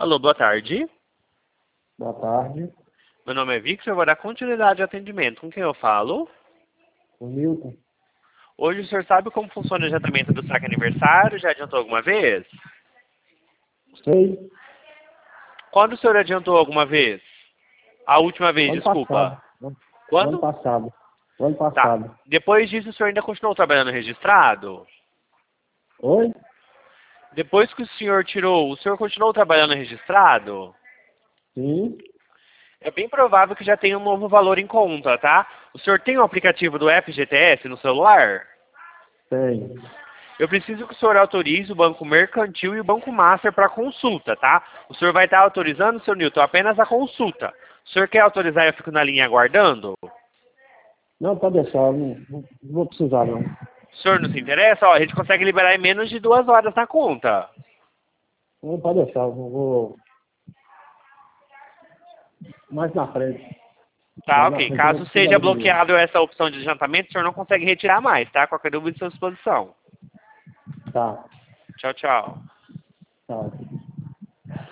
Alô, boa tarde. Boa tarde. Meu nome é Victor, eu vou dar continuidade ao atendimento. Com quem eu falo? O Milton. Hoje o senhor sabe como funciona o adiantamento do saque aniversário? Já adiantou alguma vez? Sei. Quando o senhor adiantou alguma vez? A última vez, Ano desculpa. passado. O ano Quando? passado. O ano Tá. passado. Depois disso, o senhor ainda continuou trabalhando registrado? Oi? Depois que o senhor tirou, o senhor continuou trabalhando registrado? Sim. É bem provável que já tenha um novo valor em conta, tá? O senhor tem o aplicativo do FGTS no celular? Tem. Eu preciso que o senhor autorize o Banco Mercantil e o Banco Master para consulta, tá? O senhor vai estar autorizando, seu Newton, apenas a consulta. O senhor quer autorizar e eu fico na linha aguardando? Não, pode deixar. Não vou precisar, não. O senhor não se interessa? Ó, a gente consegue liberar em menos de 2 horas na conta. Não, pode deixar. Eu vou mais na frente. Tá, Mais na ok. frente eu vou Caso precisar seja do dinheiro. bloqueado essa opção de adiantamento, o senhor não consegue retirar mais, tá? Qualquer dúvida à sua disposição. Tá. Tchau, tchau. Tá.